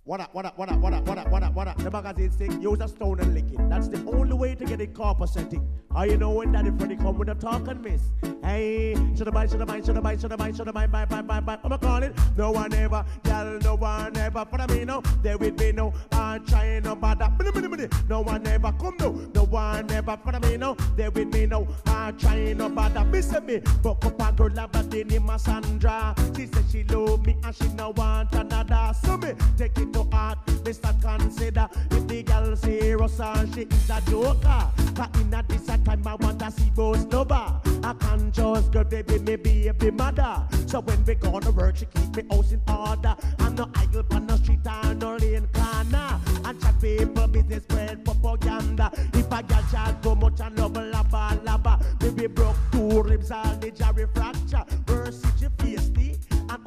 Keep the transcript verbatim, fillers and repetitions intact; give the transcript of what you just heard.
What up, what up, what up, what up, what up, what up, what up? The magazine saying use a stone and lick it. That's the only way to get it copacetic. How you know when daddy Freddy come with a talk and miss? Hey, should I buy, should I buy, should I buy, should I buy, should I buy, buy, buy, buy, buy? I'ma call it. No one ever, girl, no one ever. For me no, there with me no. I'm trying no bother. No one ever come no. No one ever for me no. There with me no. I'm trying no bother. Miss me, fuck up a girl like that in my Sandra. She said she love me and she no want another. So me take it to heart, Mister Consider if the girl serious and she is a joker. Cause in a this a time I want to see both lover. I can't just girl baby me baby mother. So when we go to work she keep me house in order. I'm no idle on the street and no lane corner. And chat people business spread propaganda. If a girl chat too much and love lava lava, baby broke two ribs and the jarry frag.